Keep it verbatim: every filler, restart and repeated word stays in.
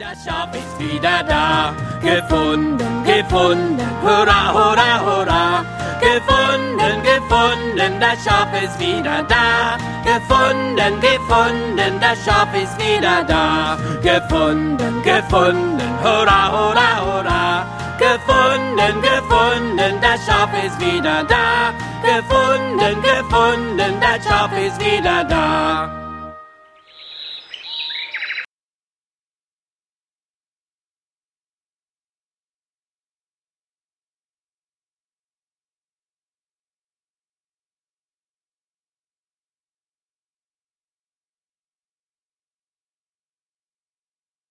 Das Schaf ist wieder da, gefunden, gefunden, hurra, hurra, hurra. Gefunden, gefunden, das Schaf ist wieder da. Gefunden, gefunden, das Schaf ist wieder da. Gefunden, gefunden, hurra, hurra, hurra. Gefunden, gefunden, das Schaf ist wieder da. Gefunden, gefunden, das Schaf ist wieder da.